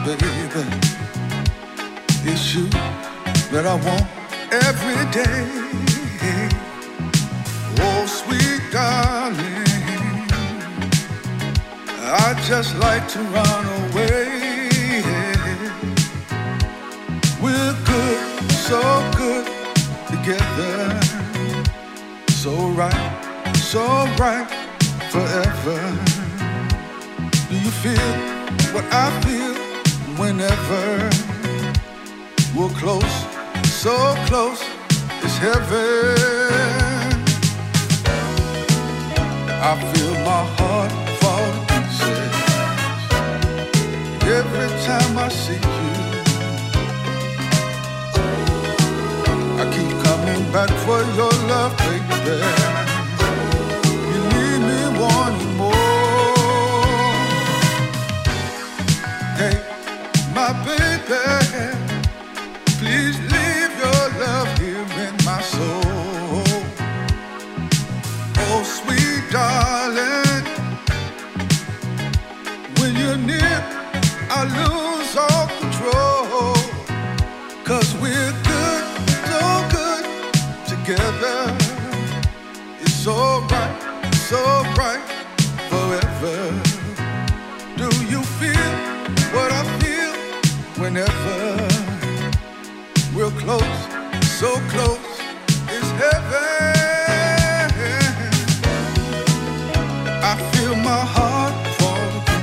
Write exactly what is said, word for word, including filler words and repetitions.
baby. It's you that I want every day. Oh, sweet darling, I just like to run away. We're good, so good together. So right, so right forever. Do you feel what I feel whenever we're close, so close, it's heaven. I feel my heart fall to pieces every time I see you. I keep coming back for your love, baby. You leave me wanting more. Hey, my baby, please leave your love here in my soul. Oh, sweet darling, when you're near, I lose all control. 'Cause we're good, so good together. It's so right, so right forever. Do you feel what I feel whenever we're close, so close, it's heaven. I feel my heart